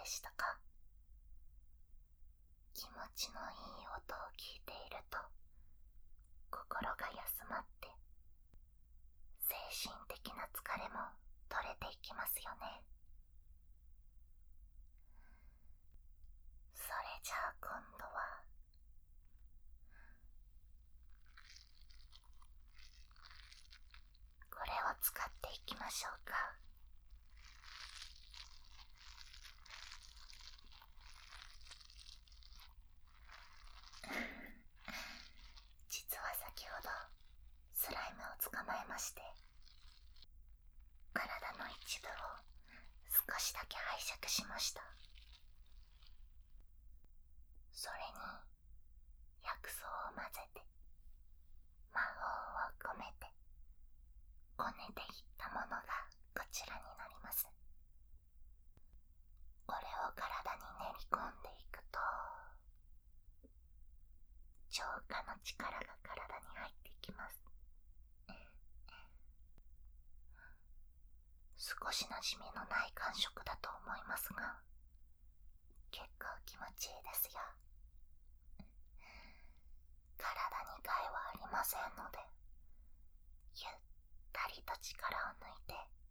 でしたか？気持ちのいい音を聞いていると心が休まって精神的な疲れも取れていきますよね。それじゃあ今度はこれを使っていきましょうか。実は先ほどスライムを捕まえまして、体の一部を少しだけ拝借しました。それに薬草を混ぜて魔法を込めてこねていったものがこちらになります。これを体に練り込んでいくと浄化の力が体に入っていきます。少し馴染みのない感触だと思いますが、結構気持ちいいですよ。体に害はありませんので、ゆったりと力を抜いて